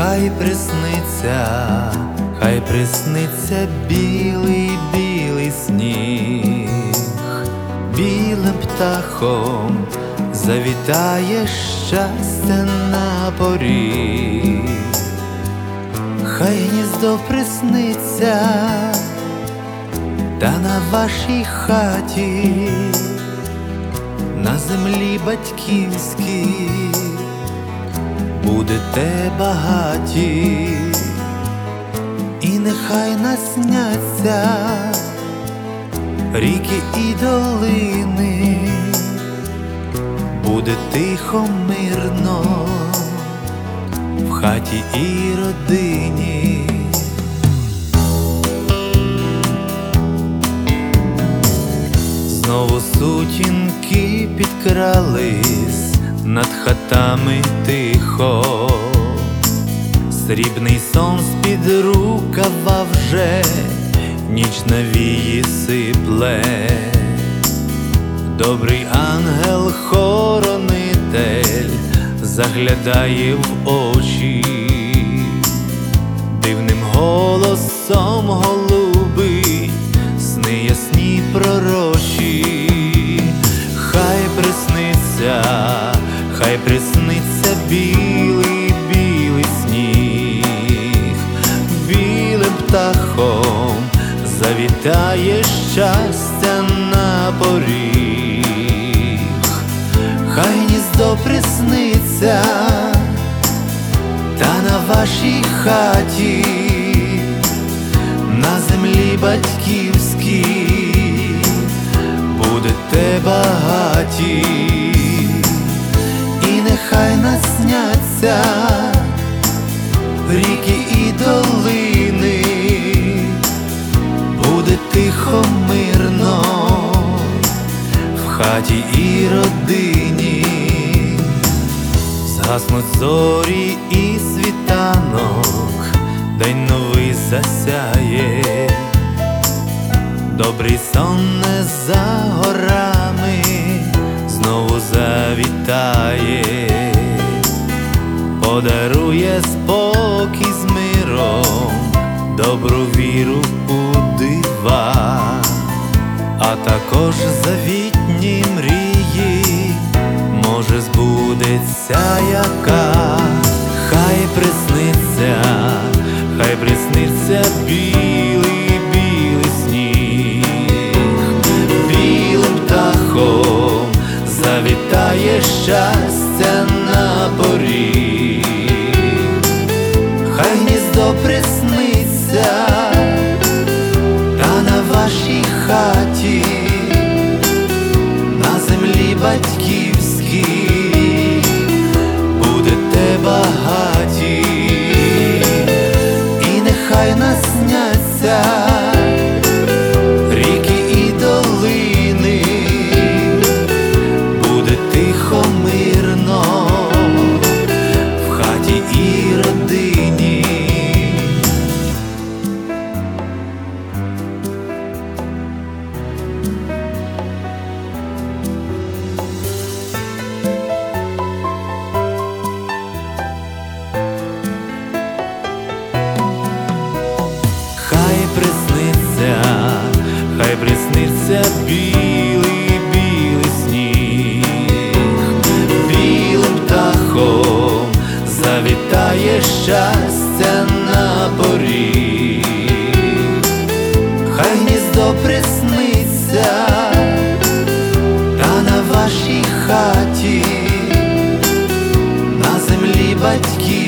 Хай присниться білий, білий сніг, білим птахом завітає щастя на поріг. Хай гніздо присниться, та на вашій хаті, на землі батьківській будете багаті. І нехай насняться ріки і долини, буде тихо, мирно в хаті і родині. Знову сутінки підкрались над хатами тихо, срібний сон з-під рукава вже ніч на вії сипле. Добрий ангел-хоронитель заглядає в очі, дивним голосом голубить сни ясні пророчі. Хай присниться білий, білий сніг, білим птахом завітає щастя на поріг. Хай гніздо присниться, та на вашій хаті, на землі батьківській будете багаті. І нехай насняться ріки і долини, буде тихо, мирно в хаті і родині. Згаснуть зорі і світанок, день новий засяє, добрий сон не за горами знову завітає, подарує спокій з миром, добру віру у дива, а також завітні мрії, може збудеться яка. Хай присниться білий, білий сніг, білим птахом завітає щастя на поріг. Хай гніздо присниться, та на вашій хаті, на землі батьківській будете багаті. І нехай насняться ріки і долини, буде тихо, мирно в хаті і родині. Хай присниться білий, білий сніг, білим птахом завітає щастя на поріг. Хай гніздо присниться, та на вашій хаті, на землі батьківській